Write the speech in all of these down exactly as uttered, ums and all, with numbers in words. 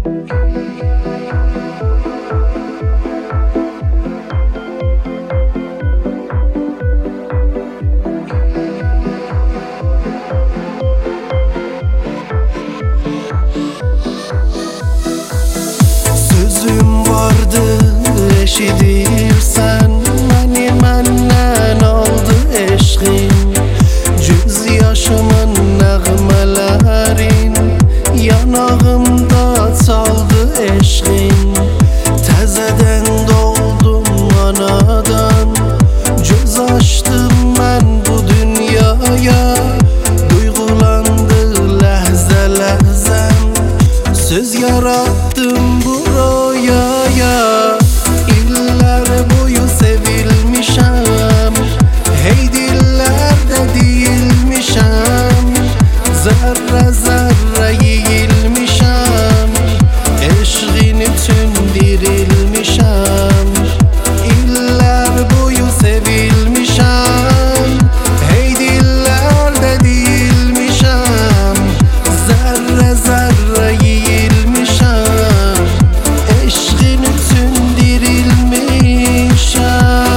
Sözüm vardı eşidirsen, məni məndən aldı eşqin. Göz yaşımın nəğmələrin yanağımda çaldı eşqin. Təzədən doldum anadan, göz açdım mən bu dünyaya. Duyğulandı ləhzə ləhzəm, söz yarattım bu royaya. İllər boyu sevilmişəm, hey dillerde değilmişəm. Zərrə zərrə yeyilmişəm, eşqin üçün dirilmişəm. İllər boyu sevilmişəm, hey dillerde değilmişəm. Zərrə zərrə yeyilmişəm, eşqin üçün dirilmişəm.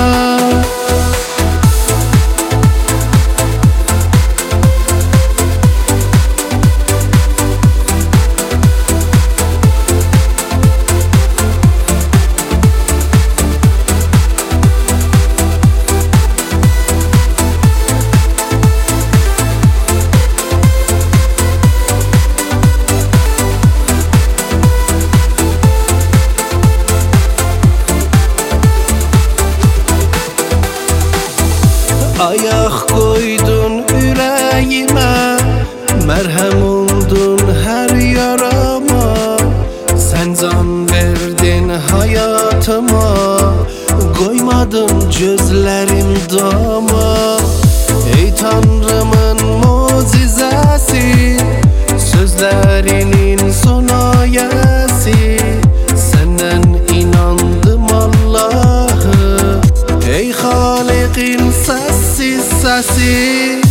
Ayaq qoydun ürəyimə, mərhəm oldun hər yarama. Sən can verdin hayatıma, qoymadın gözlərim dama. Ey Tanrımın mucizəsi, sözlərinin son ayəsi. Səndən inandım Allah'ı, ey Xaliqin sessiz sesi.